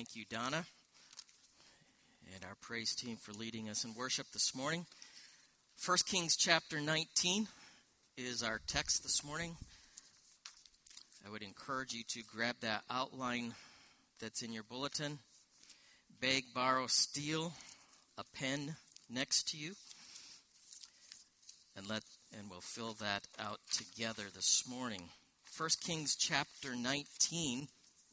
Thank you, Donna, and our praise team for leading us in worship this morning. 1 Kings chapter 19 is our text this morning. I would encourage you to grab that outline that's in your bulletin. Beg, borrow, steal a pen next to you, and we'll fill that out together this morning. 1 Kings chapter 19.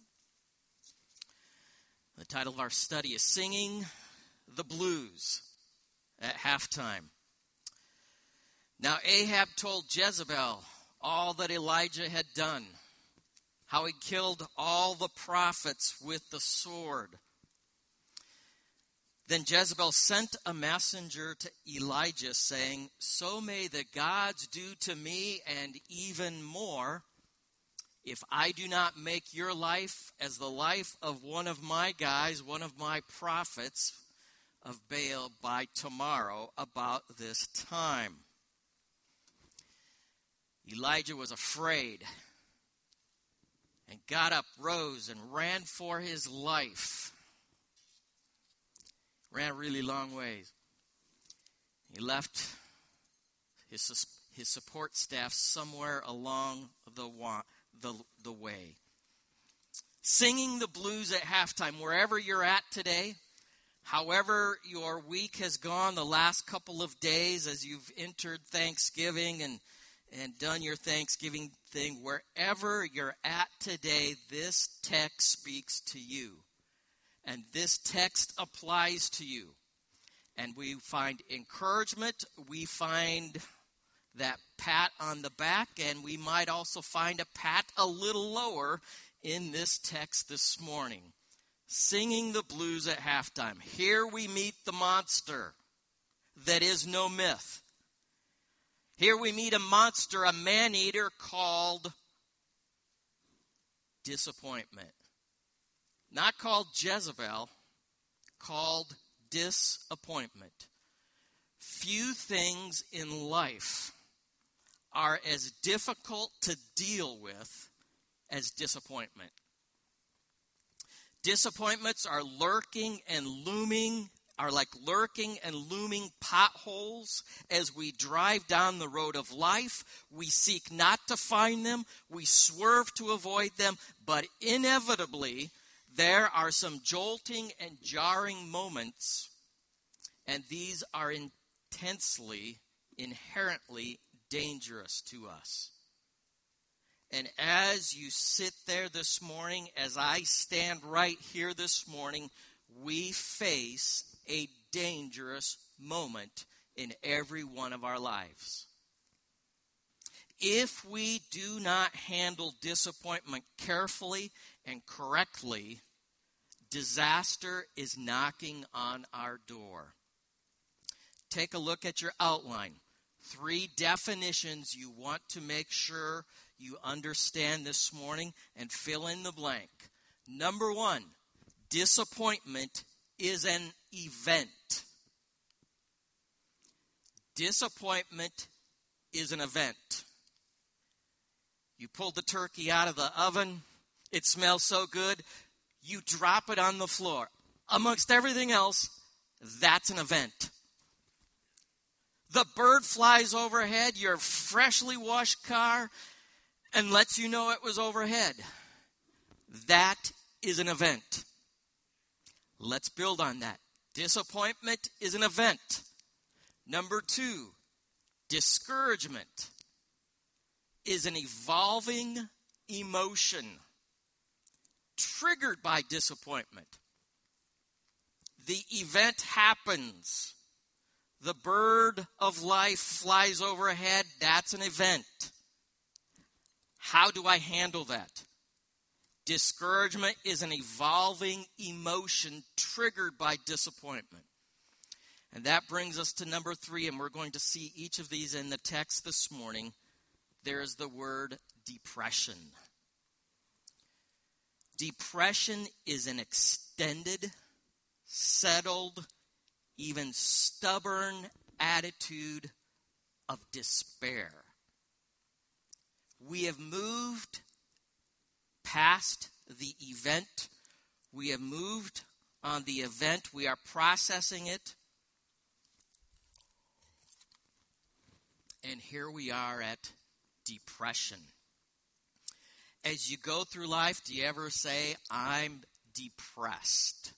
The title of our study is Singing the Blues at Halftime. Now Ahab told Jezebel all that Elijah had done, how he killed all the prophets with the sword. Then Jezebel sent a messenger to Elijah saying, "So may the gods do to me and even more, if I do not make your life as the life of one of my guys, one of my prophets of Baal by tomorrow about this time." Elijah was afraid and got up, rose, and ran for his life. Ran a really long ways. He left his support staff somewhere along the way. Singing the blues at halftime, wherever you're at today, however your week has gone the last couple of days as you've entered Thanksgiving and done your Thanksgiving thing, wherever you're at today, this text speaks to you. And this text applies to you. And we find encouragement, we find that pat on the back, and we might also find a pat a little lower in this text this morning. Singing the blues at halftime. Here we meet the monster that is no myth. Here we meet a monster, a man-eater called disappointment. Not called Jezebel, called disappointment. Few things in life are as difficult to deal with as disappointment. Disappointments are like lurking and looming potholes as we drive down the road of life. We seek not to find them, we swerve to avoid them, but inevitably there are some jolting and jarring moments, and these are inherently dangerous to us. And as you sit there this morning, as I stand right here this morning, we face a dangerous moment in every one of our lives. If we do not handle disappointment carefully and correctly, disaster is knocking on our door. Take a look at your outline. 3 definitions you want to make sure you understand this morning and fill in the blank. Number 1, disappointment is an event. Disappointment is an event. You pulled the turkey out of the oven. It smells so good. You drop it on the floor. Amongst everything else, that's an event. The bird flies overhead your freshly washed car and lets you know it was overhead. That is an event. Let's build on that. Disappointment is an event. Number 2, discouragement is an evolving emotion triggered by disappointment. The event happens. The bird of life flies overhead. That's an event. How do I handle that? Discouragement is an evolving emotion triggered by disappointment. And that brings us to number 3, and we're going to see each of these in the text this morning. There is the word depression. Depression is an extended, settled, even stubborn attitude of despair. We have moved past the event. We have moved on the event. We are processing it. And here we are at depression. As you go through life, do you ever say, I'm depressed?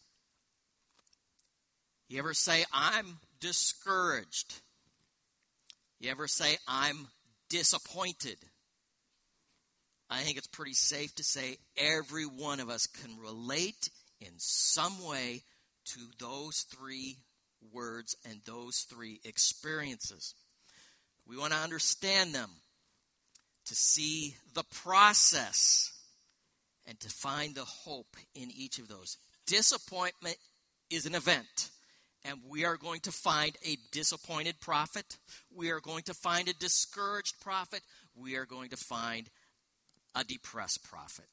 You ever say, I'm discouraged? You ever say, I'm disappointed? I think it's pretty safe to say every one of us can relate in some way to those three words and those three experiences. We want to understand them, to see the process, and to find the hope in each of those. Disappointment is an event, and we are going to find a disappointed prophet. We are going to find a discouraged prophet. We are going to find a depressed prophet.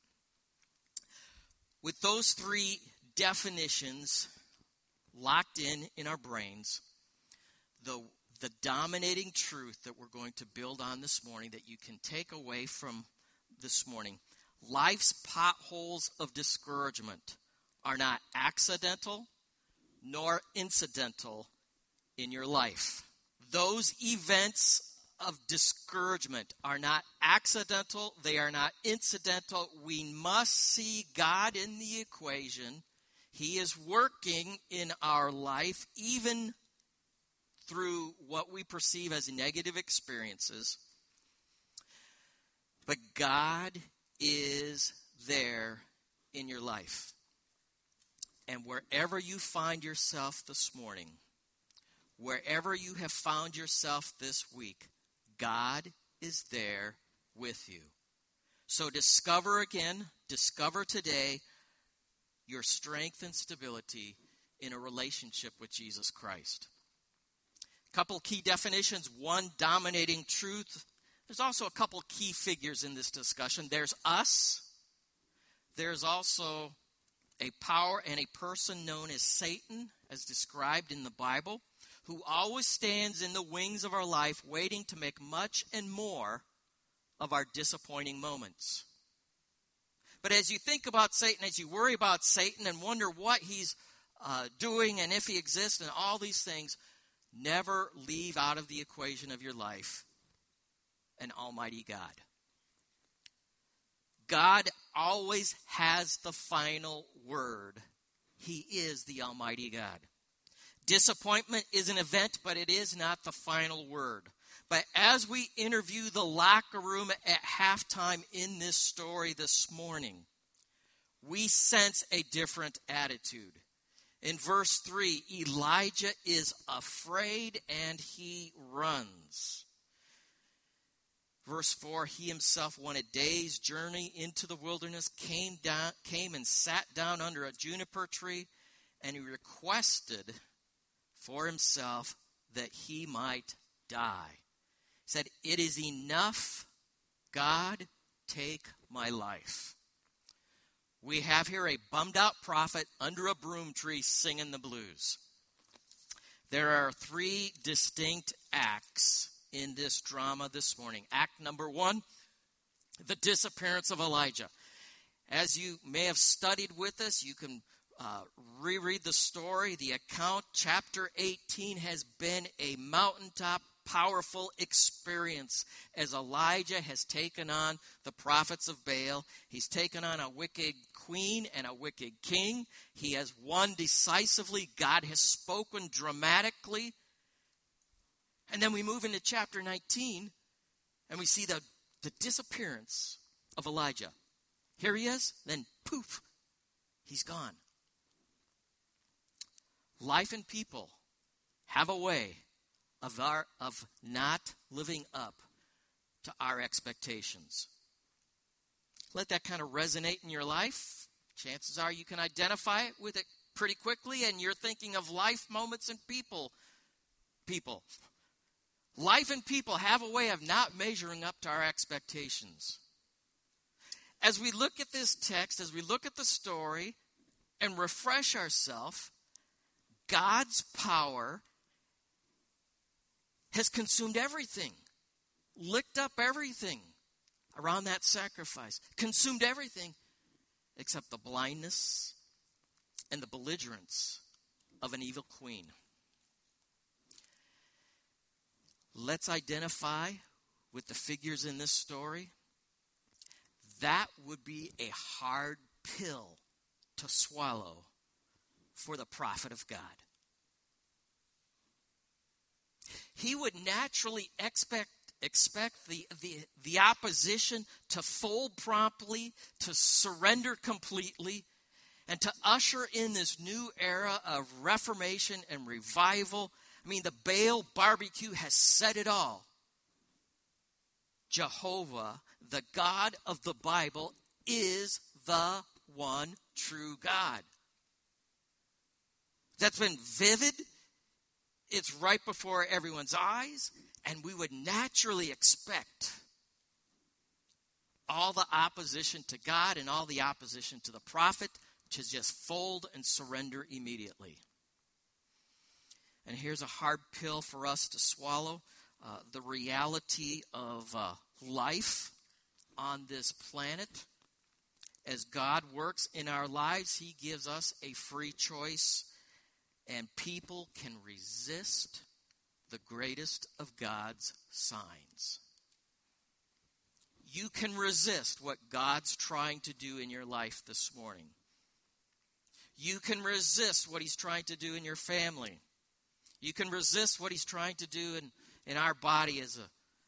With those three definitions locked in our brains, the dominating truth that we're going to build on this morning, that you can take away from this morning: life's potholes of discouragement are not accidental nor incidental in your life. Those events of discouragement are not accidental. They are not incidental. We must see God in the equation. He is working in our life, even through what we perceive as negative experiences. But God is there in your life. And wherever you find yourself this morning, wherever you have found yourself this week, God is there with you. So discover today your strength and stability in a relationship with Jesus Christ. A couple key definitions. One, dominating truth. There's also a couple key figures in this discussion. There's us. There's also a power and a person known as Satan, as described in the Bible, who always stands in the wings of our life, waiting to make much and more of our disappointing moments. But as you think about Satan, as you worry about Satan and wonder what he's doing and if he exists and all these things, never leave out of the equation of your life an almighty God. God always has the final word. He is the almighty God. Disappointment is an event, but it is not the final word. But as we interview the locker room at halftime in this story this morning, we sense a different attitude. In verse 3, Elijah is afraid and he runs. Verse 4, he himself went a day's journey into the wilderness, came and sat down under a juniper tree, and he requested for himself that he might die. He said, "It is enough, God, take my life." We have here a bummed out prophet under a broom tree singing the blues. There are three distinct acts in this drama this morning. Act number 1, the disappearance of Elijah. As you may have studied with us, you can reread the story. The account, chapter 18, has been a mountaintop, powerful experience as Elijah has taken on the prophets of Baal. He's taken on a wicked queen and a wicked king. He has won decisively. God has spoken dramatically. And then we move into chapter 19, and we see the disappearance of Elijah. Here he is, then poof, he's gone. Life and people have a way of not living up to our expectations. Let that kind of resonate in your life. Chances are you can identify it with it pretty quickly, and you're thinking of life, moments, and people. Life and people have a way of not measuring up to our expectations. As we look at this text, as we look at the story and refresh ourselves, God's power has consumed everything, licked up everything around that sacrifice, consumed everything except the blindness and the belligerence of an evil queen. Let's identify with the figures in this story. That would be a hard pill to swallow for the prophet of God. He would naturally expect the opposition to fold promptly, to surrender completely, and to usher in this new era of reformation and revival. I mean, the Baal barbecue has said it all. Jehovah, the God of the Bible, is the one true God. That's been vivid. It's right before everyone's eyes. And we would naturally expect all the opposition to God and all the opposition to the prophet to just fold and surrender immediately. And here's a hard pill for us to swallow. The reality of life on this planet. As God works in our lives, He gives us a free choice, and people can resist the greatest of God's signs. You can resist what God's trying to do in your life this morning. You can resist what He's trying to do in your family. You can resist what He's trying to do in our body as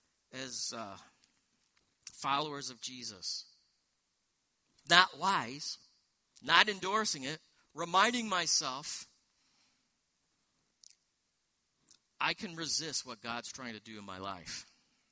followers of Jesus. Not wise, not endorsing it, reminding myself I can resist what God's trying to do in my life.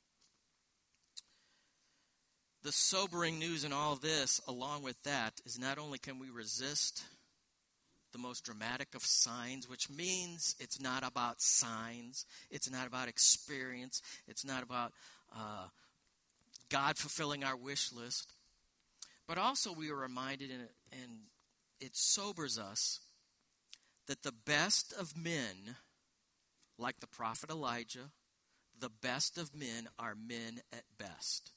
The sobering news in all of this, along with that, is not only can we resist the most dramatic of signs, which means it's not about signs, it's not about experience, it's not about God fulfilling our wish list, but also we are reminded, and it sobers us, that the best of men, like the prophet Elijah, the best of men are men at best.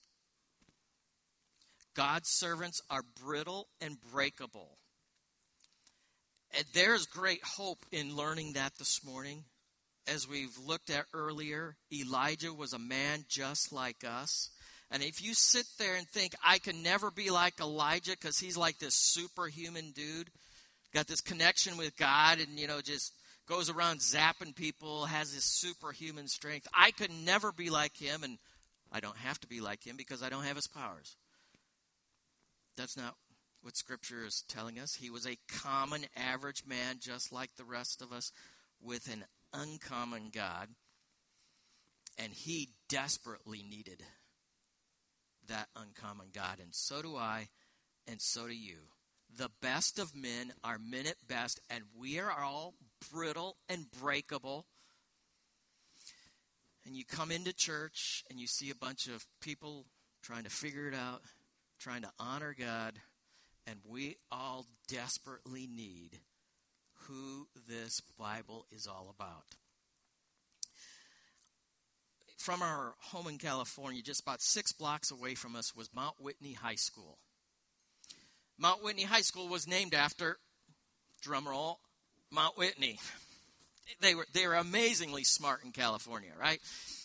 God's servants are brittle and breakable. And there's great hope in learning that this morning. As we've looked at earlier, Elijah was a man just like us. And if you sit there and think, I can never be like Elijah because he's like this superhuman dude, got this connection with God and, just goes around zapping people, has this superhuman strength. I could never be like him, and I don't have to be like him because I don't have his powers. That's not what Scripture is telling us. He was a common, average man, just like the rest of us, with an uncommon God. And he desperately needed that uncommon God. And so do I, and so do you. The best of men are men at best, and we are all brittle and breakable. And you come into church, and you see a bunch of people trying to figure it out, trying to honor God, and we all desperately need who this Bible is all about. From our home in California, just about 6 blocks away from us was Mount Whitney High School. Mount Whitney High School was named after, drumroll, Mount Whitney. They were amazingly smart in California, right?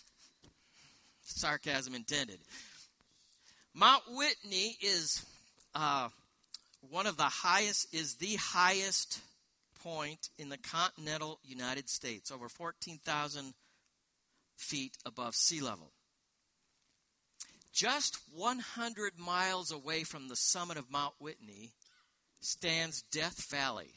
Sarcasm intended. Mount Whitney is the highest point in the continental United States, over 14,000 feet above sea level. Just 100 miles away from the summit of Mount Whitney stands Death Valley.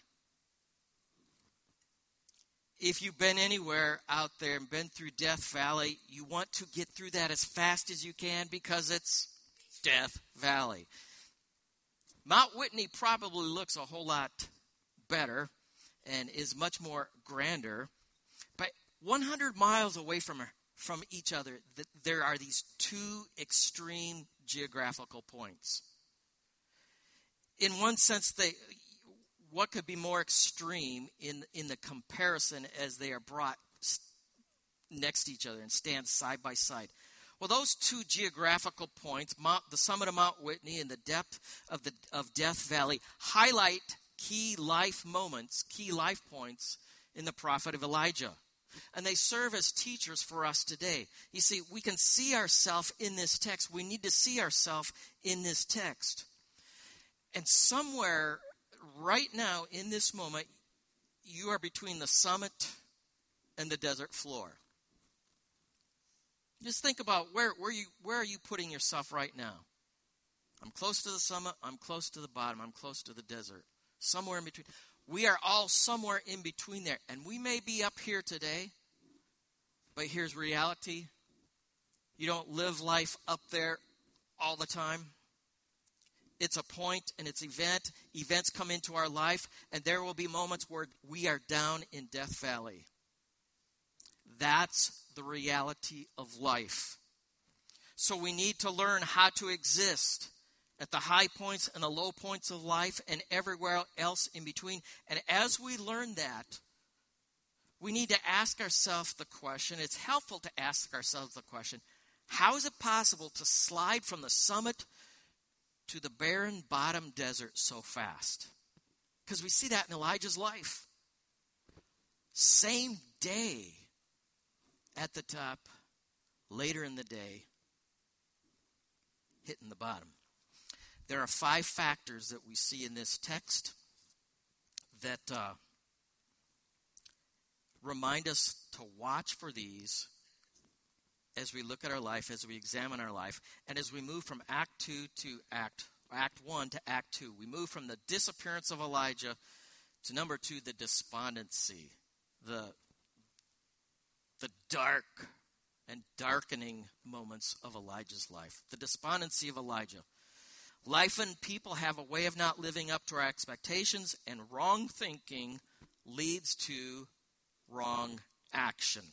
If you've been anywhere out there and been through Death Valley, you want to get through that as fast as you can because it's Death Valley. Mount Whitney probably looks a whole lot better and is much more grander, but 100 miles away from each other, there are these two extreme geographical points. In one sense, what could be more extreme in the comparison as they are brought next to each other and stand side by side? Well, those two geographical points, the summit of Mount Whitney and the depth of Death Valley, highlight key life moments, key life points in the prophet of Elijah. And they serve as teachers for us today. You see, we can see ourselves in this text. We need to see ourselves in this text. And somewhere right now in this moment, you are between the summit and the desert floor. Just think about where are you putting yourself right now? I'm close to the summit. I'm close to the bottom. I'm close to the desert. Somewhere in between. We are all somewhere in between there. And we may be up here today, but here's reality. You don't live life up there all the time. It's a point and it's event. Events come into our life, and there will be moments where we are down in Death Valley. That's the reality of life. So we need to learn how to exist at the high points and the low points of life and everywhere else in between. And as we learn that, we need to ask ourselves the question, it's helpful to ask ourselves the question, how is it possible to slide from the summit to the barren bottom desert so fast? Because we see that in Elijah's life. Same day at the top, later in the day, hitting the bottom. There are 5 factors that we see in this text that remind us to watch for these as we look at our life, as we examine our life, and as we move from Act 2 to Act 1 to Act 2. We move from the disappearance of Elijah to number 2, the despondency, the dark and darkening moments of Elijah's life. The despondency of Elijah. Life and people have a way of not living up to our expectations, and wrong thinking leads to wrong action.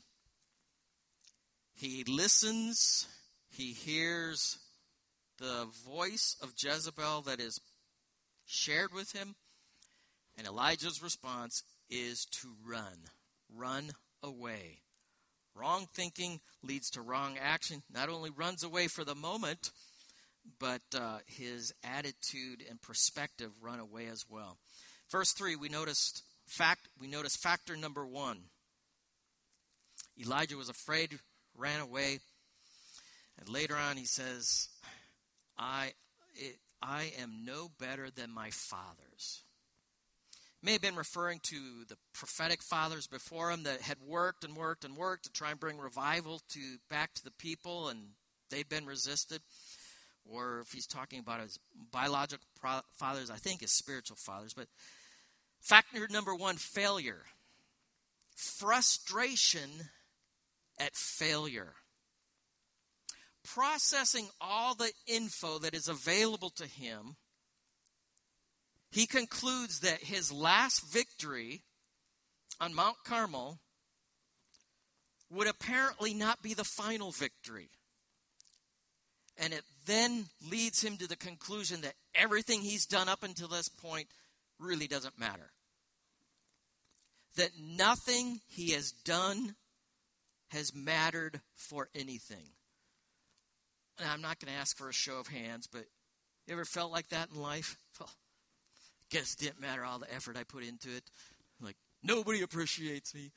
He listens, he hears the voice of Jezebel that is shared with him, and Elijah's response is to run away. Wrong thinking leads to wrong action. Not only runs away for the moment, but his attitude and perspective run away as well. Verse 3, we notice factor number 1. Elijah was afraid, ran away, and later on he says, I am no better than my fathers. May have been referring to the prophetic fathers before him that had worked to try and bring revival back to the people, and they'd been resisted. Or if he's talking about his biological fathers, I think his spiritual fathers. But factor number 1, failure. Frustration at failure. Processing all the info that is available to him, he concludes that his last victory on Mount Carmel would apparently not be the final victory. And it then leads him to the conclusion that everything he's done up until this point really doesn't matter. That nothing he has done has mattered for anything. And I'm not going to ask for a show of hands, but you ever felt like that in life? Well, guess it didn't matter all the effort I put into it. Like, nobody appreciates me.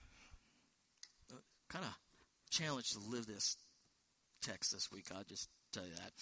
Kind of challenged to live this text this week, I'll just tell you that.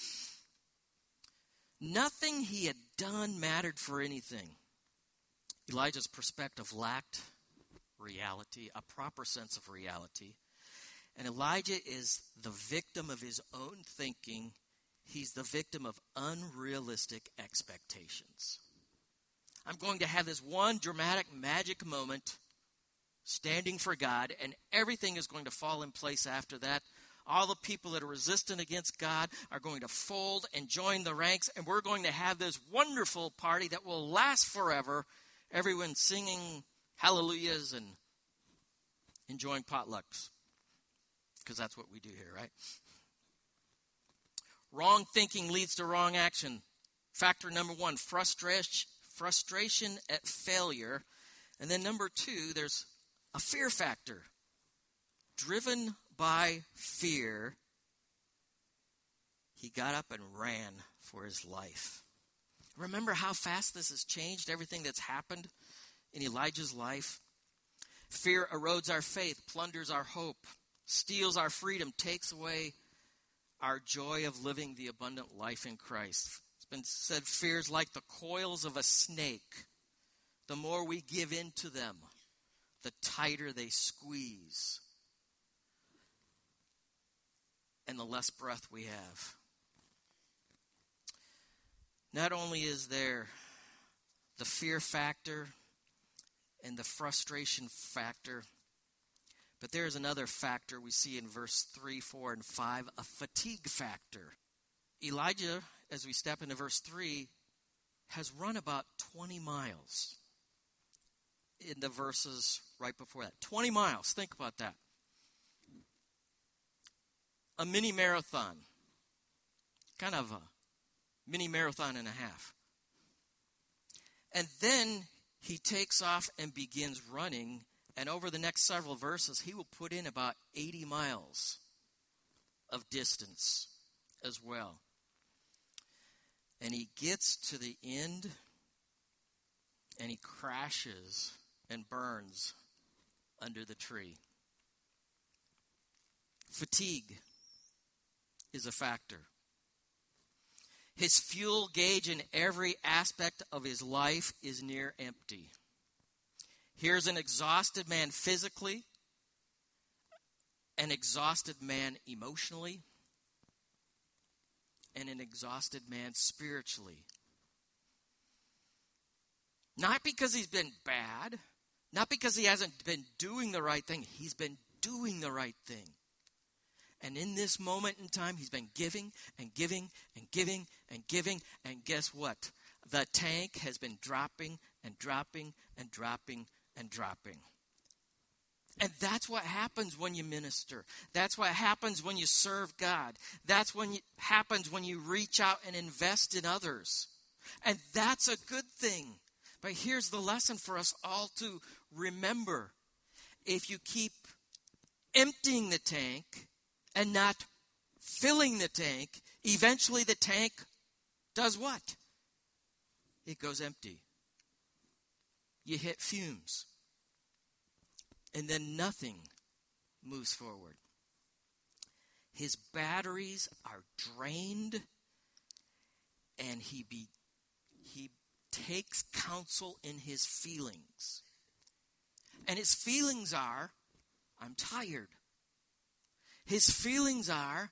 Nothing he had done mattered for anything. Elijah's perspective lacked reality, a proper sense of reality. And Elijah is the victim of his own thinking. He's the victim of unrealistic expectations. I'm going to have this one dramatic magic moment standing for God, and everything is going to fall in place after that. All the people that are resistant against God are going to fold and join the ranks, and we're going to have this wonderful party that will last forever. Everyone singing hallelujahs and enjoying potlucks, because that's what we do here, right? Wrong thinking leads to wrong action. Factor number 1, frustration at failure. And then number 2, there's a fear factor. Driven by fear, he got up and ran for his life. Remember how fast this has changed everything that's happened in Elijah's life? Fear erodes our faith, plunders our hope, steals our freedom, takes away our joy of living the abundant life in Christ. It's been said, fear's like the coils of a snake. The more we give in to them, the tighter they squeeze, and the less breath we have. Not only is there the fear factor and the frustration factor, but there is another factor we see in verse 3, 4, and 5, a fatigue factor. Elijah, as we step into verse 3, has run about 20 miles in the verses right before that. 20 miles, think about that. A mini marathon, kind of a mini marathon and a half. And then he takes off and begins running, and over the next several verses, he will put in about 80 miles of distance as well. And he gets to the end, and he crashes and burns under the tree. Fatigue is a factor. His fuel gauge in every aspect of his life is near empty. Here's an exhausted man physically, an exhausted man emotionally, and an exhausted man spiritually. Not because he's been bad, not because he hasn't been doing the right thing. He's been doing the right thing. And in this moment in time, he's been giving and giving and giving and giving. And guess what? The tank has been dropping and dropping and dropping and dropping. And that's what happens when you minister. That's what happens when you serve God. That's what happens when you reach out and invest in others. And that's a good thing. But here's the lesson for us all to remember. If you keep emptying the tank and not filling the tank, eventually the tank does what? It goes empty. You hit fumes. And then nothing moves forward. His batteries are drained, and he takes counsel in his feelings. And his feelings are, I'm tired. His feelings are,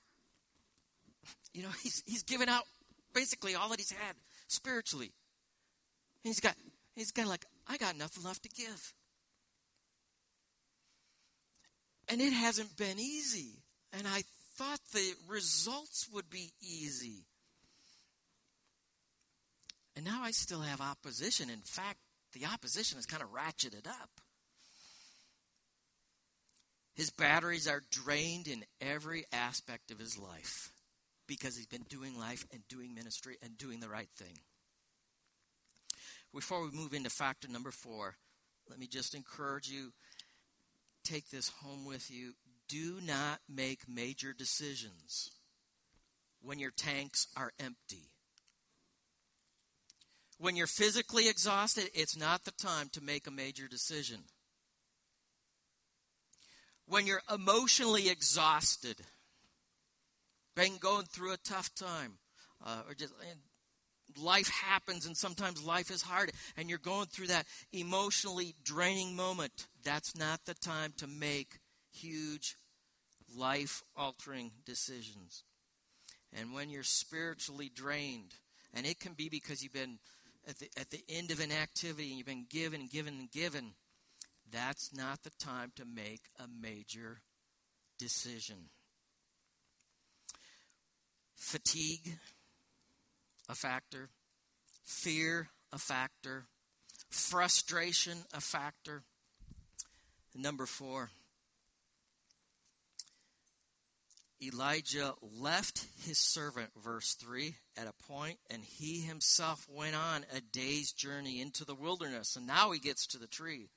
he's given out basically all that he's had spiritually. He's got like, I got nothing left to give. And it hasn't been easy. And I thought the results would be easy. And now I still have opposition. In fact, the opposition is kind of ratcheted up. His batteries are drained in every aspect of his life because he's been doing life and doing ministry and doing the right thing. Before we move into factor number 4, let me just encourage you, take this home with you. Do not make major decisions when your tanks are empty. When you're physically exhausted, it's not the time to make a major decision. When you're emotionally exhausted, been going through a tough time, life happens, and sometimes life is hard, and you're going through that emotionally draining moment, that's not the time to make huge, life-altering decisions. And when you're spiritually drained, and it can be because you've been at the end of an activity, and you've been given and given and given, that's not the time to make a major decision. Fatigue, a factor. Fear, a factor. Frustration, a factor. Number 4, Elijah left his servant, verse 3, at a point, and he himself went on a day's journey into the wilderness. And now he gets to the tree.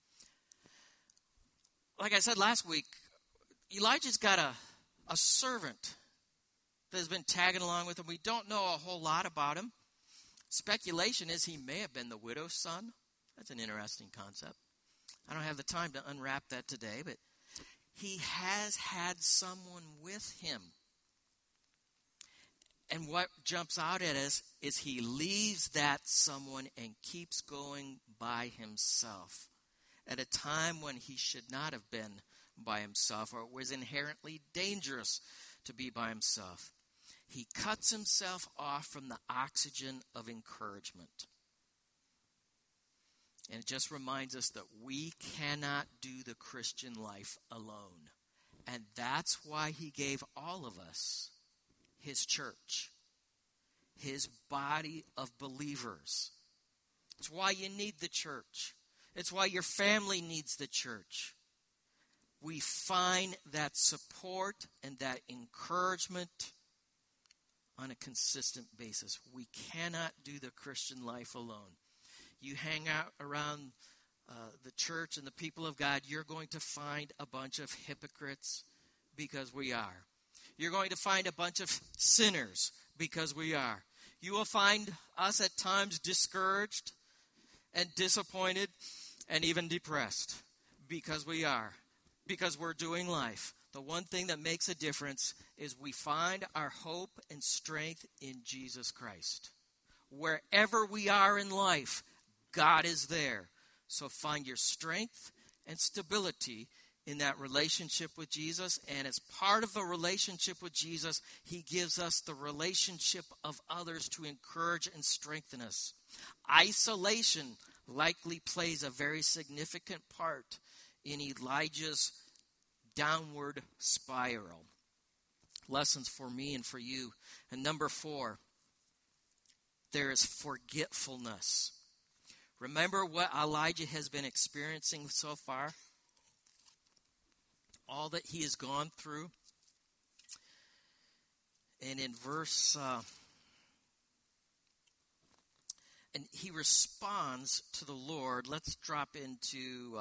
Like I said last week, Elijah's got a servant that has been tagging along with him. We don't know a whole lot about him. Speculation is he may have been the widow's son. That's an interesting concept. I don't have the time to unwrap that today, but he has had someone with him. And what jumps out at us is he leaves that someone and keeps going by himself at a time when he should not have been by himself, or it was inherently dangerous to be by himself. He cuts himself off from the oxygen of encouragement. And it just reminds us that we cannot do the Christian life alone. And that's why he gave all of us his church, his body of believers. It's why you need the church. It's why your family needs the church. We find that support and that encouragement on a consistent basis. We cannot do the Christian life alone. You hang out around the church and the people of God, you're going to find a bunch of hypocrites, because we are. You're going to find a bunch of sinners, because we are. You will find us at times discouraged and disappointed and even depressed, because we are. Because we're doing life. The one thing that makes a difference is we find our hope and strength in Jesus Christ. Wherever we are in life, God is there. So find your strength and stability in that relationship with Jesus. And as part of the relationship with Jesus, he gives us the relationship of others to encourage and strengthen us. Isolation likely plays a very significant part in Elijah's downward spiral. Lessons for me and for you. And number 4, there is forgetfulness. Remember what Elijah has been experiencing so far? All that he has gone through. And in verse... and he responds to the Lord. Let's drop into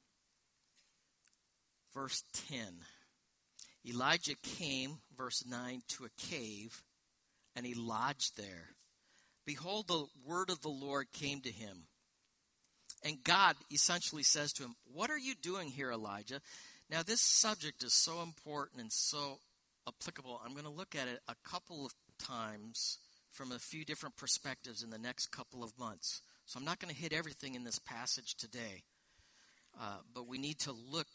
verse 10. Elijah came, verse 9, to a cave, and he lodged there. Behold, the word of the Lord came to him. And God essentially says to him, "What are you doing here, Elijah?" Now, this subject is so important and so applicable. I'm going to look at it a couple of times from a few different perspectives in the next couple of months. So I'm not going to hit everything in this passage today, but we need to look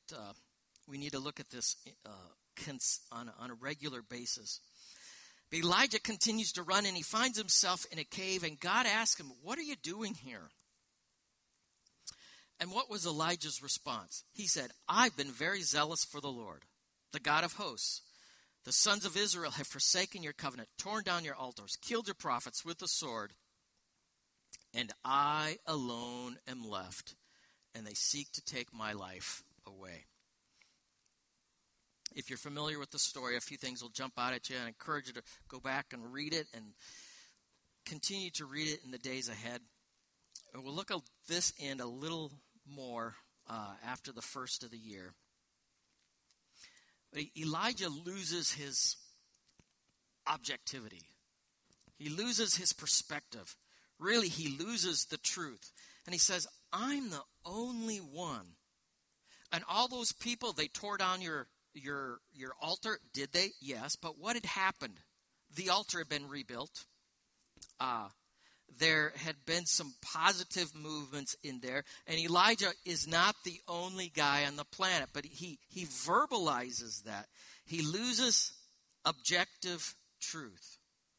at this on a regular basis. But Elijah continues to run, and he finds himself in a cave, and God asks him, "What are you doing here?" And what was Elijah's response? He said, "I've been very zealous for the Lord, the God of hosts. The sons of Israel have forsaken your covenant, torn down your altars, killed your prophets with the sword, and I alone am left, and they seek to take my life away." If you're familiar with the story, a few things will jump out at you, and I encourage you to go back and read it and continue to read it in the days ahead. And we'll look at this end a little more after the first of the year. But Elijah loses his objectivity. He loses his perspective. Really, he loses the truth. And he says, "I'm the only one. And all those people, they tore down your altar." Did they? Yes. But what had happened? The altar had been rebuilt. There had been some positive movements in there. And Elijah is not the only guy on the planet. But he verbalizes that. He loses objective truth.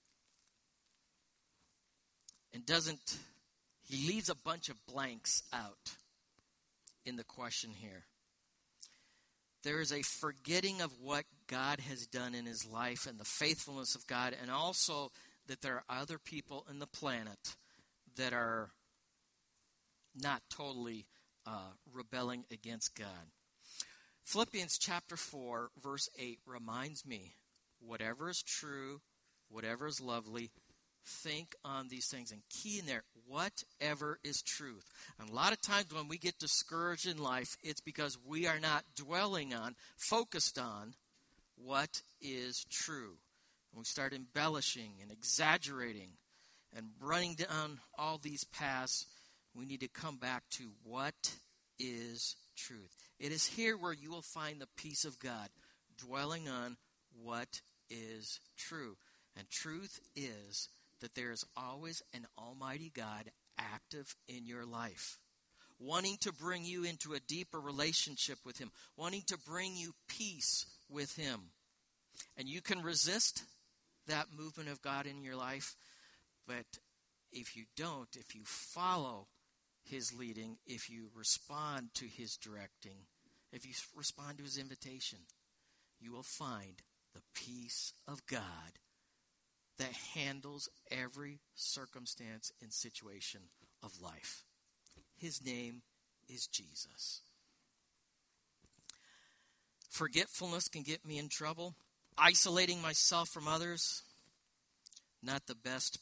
And he leaves a bunch of blanks out in the question here. There is a forgetting of what God has done in his life and the faithfulness of God, and also that there are other people in the planet that are not totally rebelling against God. Philippians chapter 4, verse 8 reminds me, whatever is true, whatever is lovely, think on these things. And key in there, whatever is truth. And a lot of times when we get discouraged in life, it's because we are not focused on what is true. And we start embellishing and exaggerating and running down all these paths, we need to come back to what is truth. It is here where you will find the peace of God, dwelling on what is true. And truth is that there is always an almighty God active in your life, wanting to bring you into a deeper relationship with him, wanting to bring you peace with him. And you can resist that movement of God in your life, but if you don't, if you follow his leading, if you respond to his directing, if you respond to his invitation, you will find the peace of God that handles every circumstance and situation of life. His name is Jesus. Forgetfulness can get me in trouble. Isolating myself from others, not the best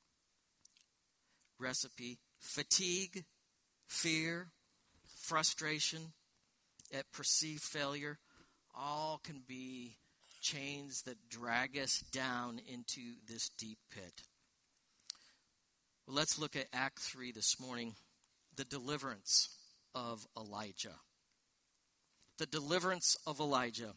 recipe. Fatigue, fear, frustration at perceived failure, all can be chains that drag us down into this deep pit. Well, let's look at Act 3 this morning, the deliverance of Elijah. The deliverance of Elijah.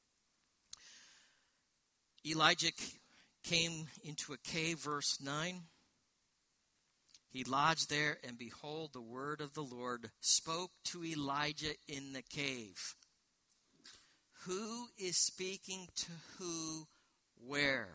Elijah came into a cave, verse 9. He lodged there, and behold, the word of the Lord spoke to Elijah in the cave. Who is speaking to who, where?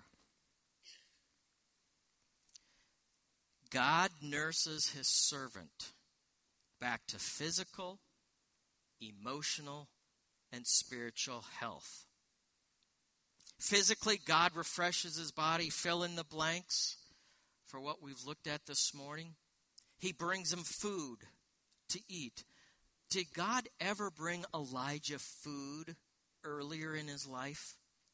God nurses his servant back to physical, emotional, and spiritual health. Physically, God refreshes his body, fill in the blanks for what we've looked at this morning. He brings him food to eat. Did God ever bring Elijah food earlier in his life?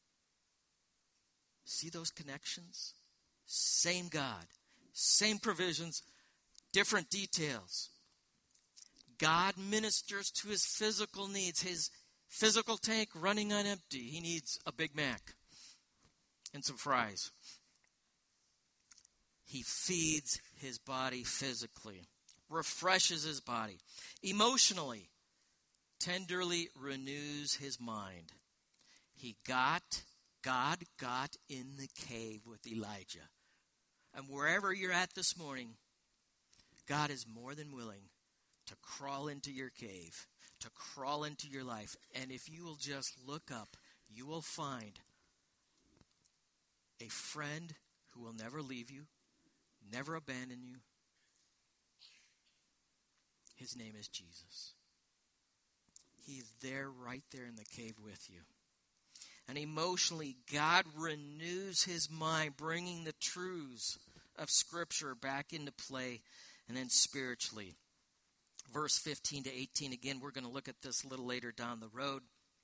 See those connections? Same God, same provisions, different details. God ministers to his physical needs. His physical tank running on empty. He needs a Big Mac and some fries. He feeds his body physically, refreshes his body. Emotionally, tenderly renews his mind. God got in the cave with Elijah. And wherever you're at this morning, God is more than willing to crawl into your cave, to crawl into your life. And if you will just look up, you will find a friend who will never leave you, never abandon you. His name is Jesus. He is there, right there in the cave with you. And emotionally, God renews his mind, bringing the truths of Scripture back into play. And then spiritually, verse 15 to 18, again, we're going to look at this a little later down the road.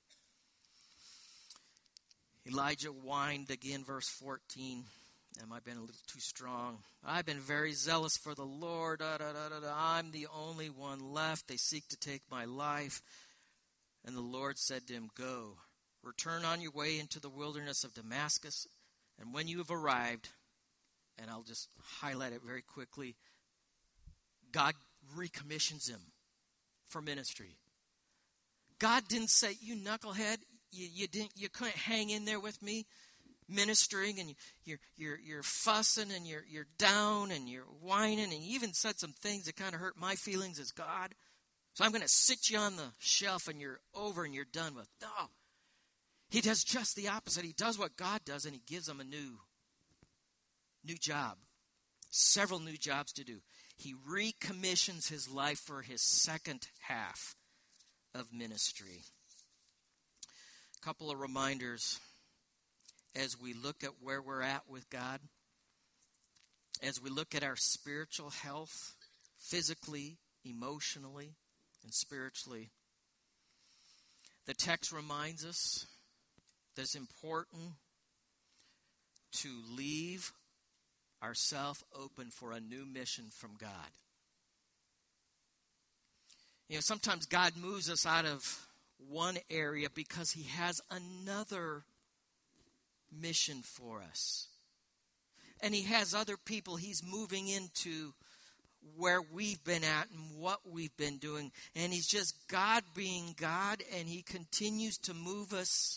Elijah whined again, verse 14. Am I been a little too strong? I've been very zealous for the Lord. I'm the only one left. They seek to take my life. And the Lord said to him, go, return on your way into the wilderness of Damascus. And when you have arrived, and I'll just highlight it very quickly, God recommissions him for ministry. God didn't say, you knucklehead, you couldn't hang in there with me ministering, and you're fussing, and you're down, and you're whining, and you even said some things that kind of hurt my feelings as God. So I'm going to sit you on the shelf, and you're over, and you're done with. No. He does just the opposite. He does what God does, and he gives them a new job. Several new jobs to do. He recommissions his life for his second half of ministry. A couple of reminders as we look at where we're at with God, as we look at our spiritual health, physically, emotionally, and spiritually. The text reminds us that it's important to leave ourselves open for a new mission from God. You know, sometimes God moves us out of one area because he has another mission for us. And he has other people he's moving into where we've been at and what we've been doing. And he's just God being God, and he continues to move us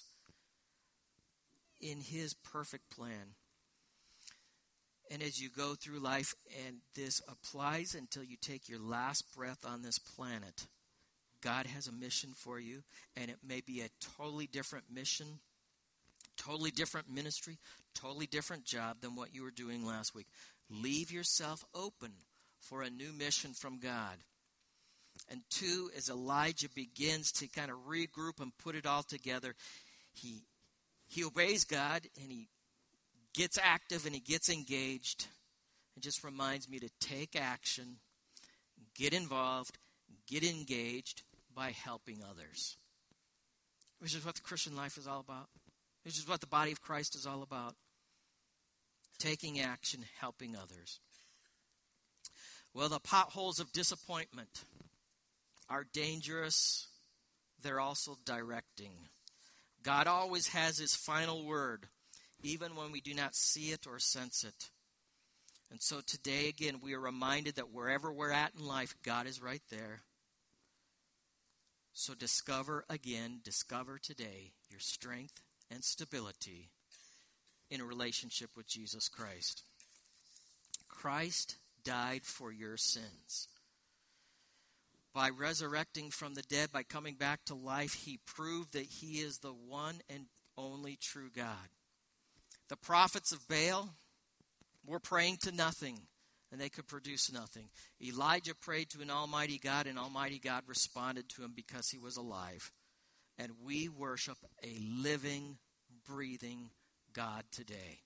in his perfect plan. And as you go through life, and this applies until you take your last breath on this planet, God has a mission for you, and it may be a totally different mission, totally different ministry, totally different job than what you were doing last week. Leave yourself open for a new mission from God. And 2, as Elijah begins to kind of regroup and put it all together, he obeys God, and he gets active, and he gets engaged. It just reminds me to take action, get involved, get engaged by helping others. Which is what the Christian life is all about. Which is what the body of Christ is all about. Taking action, helping others. Well, the potholes of disappointment are dangerous. They're also directing. God always has his final word, even when we do not see it or sense it. And so today, again, we are reminded that wherever we're at in life, God is right there. So discover today your strength and stability in a relationship with Jesus Christ. Christ died for your sins. By resurrecting from the dead, by coming back to life, he proved that he is the one and only true God. The prophets of Baal were praying to nothing, and they could produce nothing. Elijah prayed to an almighty God, and almighty God responded to him because he was alive. And we worship a living, breathing God today.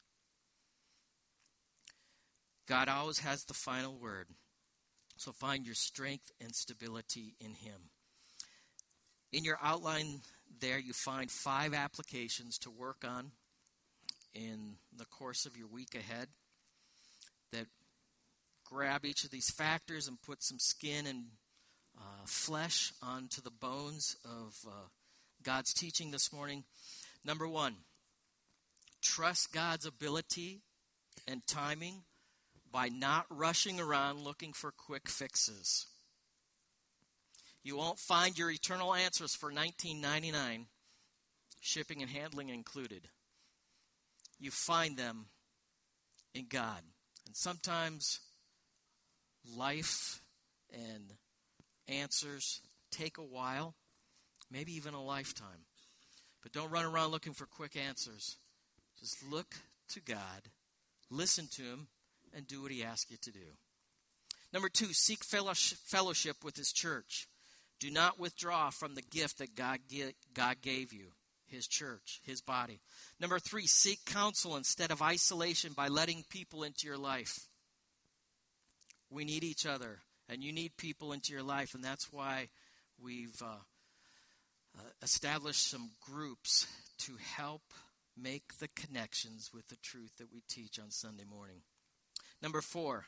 God always has the final word. So find your strength and stability in him. In your outline there, you find 5 applications to work on in the course of your week ahead that grab each of these factors and put some skin and flesh onto the bones of God's teaching this morning. Number 1, trust God's ability and timing by not rushing around looking for quick fixes. You won't find your eternal answers for $19.99, shipping and handling included. You find them in God. And sometimes life and answers take a while, maybe even a lifetime. But don't run around looking for quick answers. Just look to God, listen to him, and do what he asks you to do. Number 2, seek fellowship with his church. Do not withdraw from the gift that God gave you, his church, his body. Number 3, seek counsel instead of isolation by letting people into your life. We need each other, and you need people into your life, and that's why we've established some groups to help make the connections with the truth that we teach on Sunday morning. Number 4,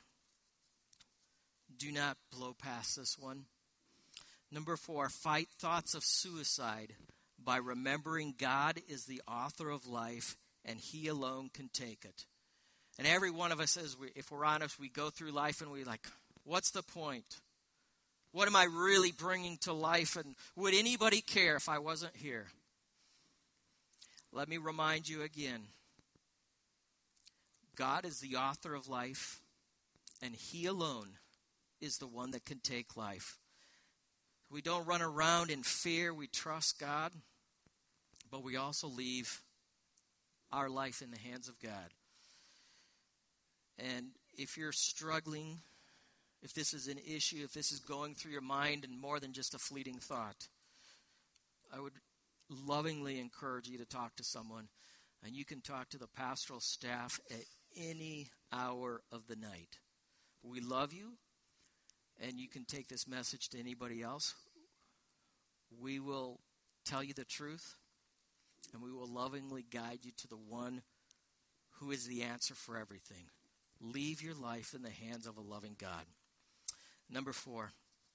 do not blow past this one. Number 4, fight thoughts of suicide by remembering God is the author of life and he alone can take it. And every one of us, if we're honest, we go through life and we're like, what's the point? What am I really bringing to life? And would anybody care if I wasn't here? Let me remind you again. God is the author of life, and he alone is the one that can take life. We don't run around in fear. We trust God, but we also leave our life in the hands of God. And if you're struggling, if this is an issue, if this is going through your mind and more than just a fleeting thought, I would lovingly encourage you to talk to someone. And you can talk to the pastoral staff at any hour of the night. We love you, and you can take this message to anybody else. We will tell you the truth, and we will lovingly guide you to the one who is the answer for everything. Leave your life in the hands of a loving God. Number 4,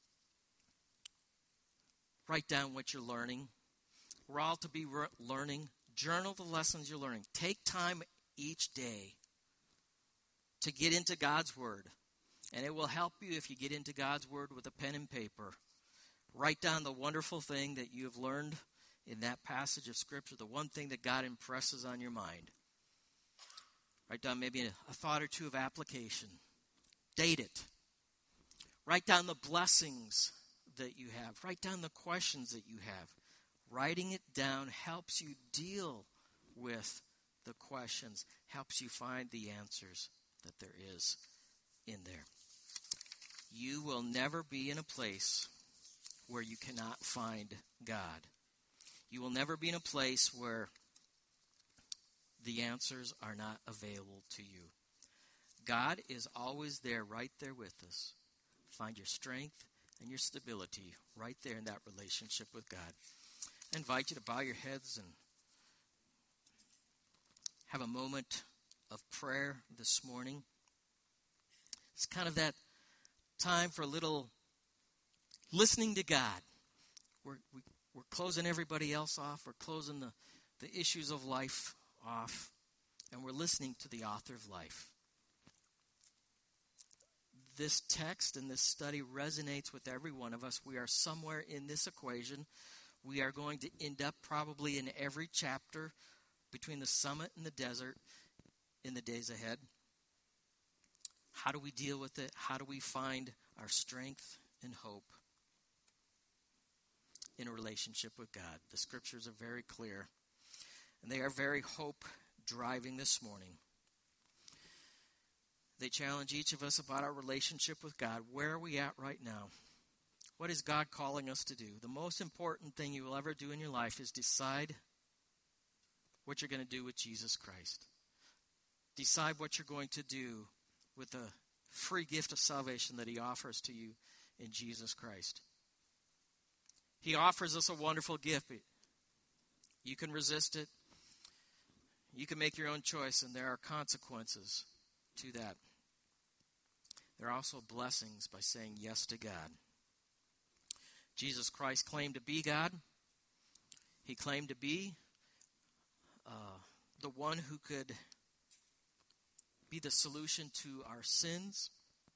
write down what you're learning. We're all to be learning. Journal the lessons you're learning. Take time each day to get into God's Word. And it will help you if you get into God's Word with a pen and paper. Write down the wonderful thing that you have learned in that passage of Scripture, the one thing that God impresses on your mind. Write down maybe a thought or two of application. Date it. Write down the blessings that you have. Write down the questions that you have. Writing it down helps you deal with the questions, helps you find the answers that there is in there. You will never be in a place where you cannot find God. You will never be in a place where the answers are not available to you. God is always there, right there with us. Find your strength and your stability right there in that relationship with God. I invite you to bow your heads and have a moment of prayer this morning. It's kind of that time for a little listening to God. We're closing everybody else off. We're closing the issues of life off. And we're listening to the author of life. This text and this study resonates with every one of us. We are somewhere in this equation. We are going to end up probably in every chapter between the summit and the desert in the days ahead. How do we deal with it? How do we find our strength and hope in a relationship with God? The Scriptures are very clear, and they are very hope-driving this morning. They challenge each of us about our relationship with God. Where are we at right now? What is God calling us to do? The most important thing you will ever do in your life is decide what you're going to do with Jesus Christ. Decide what you're going to do with the free gift of salvation that he offers to you in Jesus Christ. He offers us a wonderful gift. You can resist it. You can make your own choice, and there are consequences to that. There are also blessings by saying yes to God. Jesus Christ claimed to be God. He claimed to be the one who could be the solution to our sins.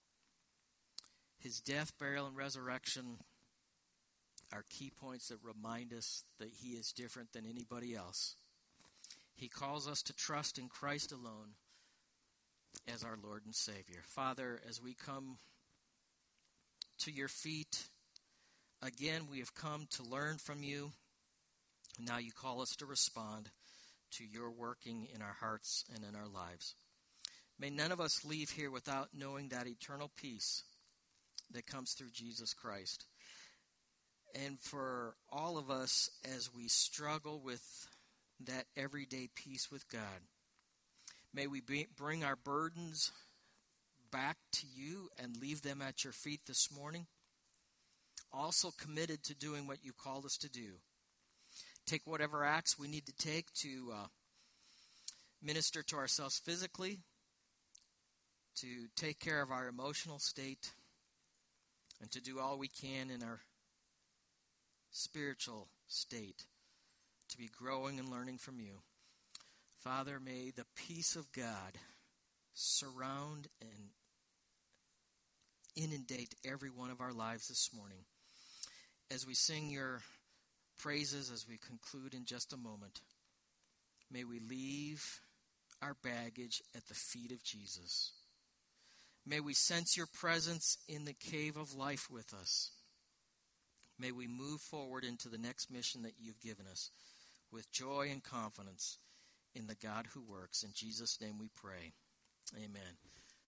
His death, burial, and resurrection are key points that remind us that he is different than anybody else. He calls us to trust in Christ alone as our Lord and Savior. Father, as we come to your feet, again, we have come to learn from you. Now you call us to respond to your working in our hearts and in our lives. May none of us leave here without knowing that eternal peace that comes through Jesus Christ. And for all of us, as we struggle with that everyday peace with God, may we bring our burdens back to you and leave them at your feet this morning. Also committed to doing what you called us to do. Take whatever acts we need to take to minister to ourselves physically, to take care of our emotional state, and to do all we can in our spiritual state to be growing and learning from you. Father, may the peace of God surround and inundate every one of our lives this morning. As we sing your praises, as we conclude in just a moment, may we leave our baggage at the feet of Jesus. May we sense your presence in the cave of life with us. May we move forward into the next mission that you've given us with joy and confidence in the God who works. In Jesus' name we pray. Amen.